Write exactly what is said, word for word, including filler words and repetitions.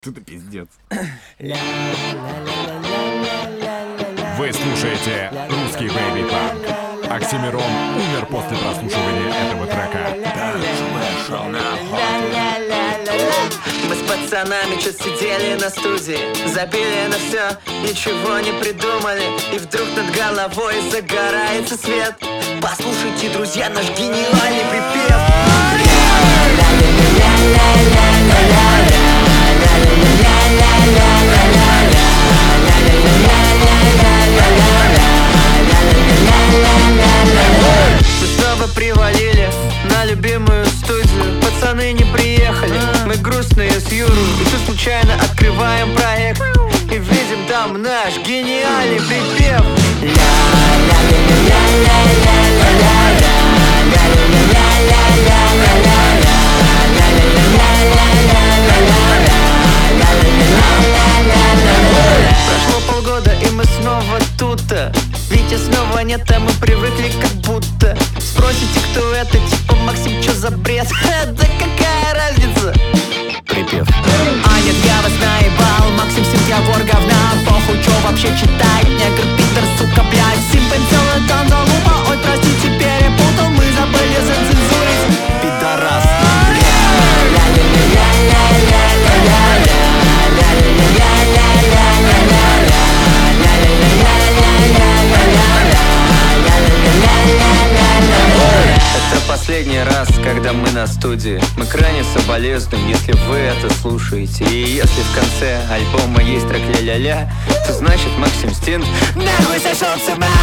Это пиздец. Вы слушаете русский бэйби-панк. Оксимирон умер после прослушивания этого трека. Мы с пацанами чуть сидели на студии, забили на все, ничего не придумали. И вдруг над головой загорается свет. Послушайте, друзья, наш гениальный припев. Мы снова привалили на любимую студию. Пацаны не приехали, мы грустные с Юрой. И тут случайно открываем проект и видим там наш гениальный припев. Прошло полгода и мы снова тут. Витя снова нет, а мы привыкли как будто. Спросите, кто это, типа Максим, чё за бред? Да какая разница? Припев. А нет, я вас наебал, Максим Сентябрь говна. Похуй, чё вообще читать, негр, питер, сука, блядь. Симпен целый тон залупа, ой, простите, перепутал. Мы забыли зацензурить, пидорас. Это последний раз, когда мы на студии. Мы крайне соболезнуем, если вы это слушаете. И если в конце альбома есть трек ля-ля-ля, то значит Максим Стинт нахуй сошел с ума.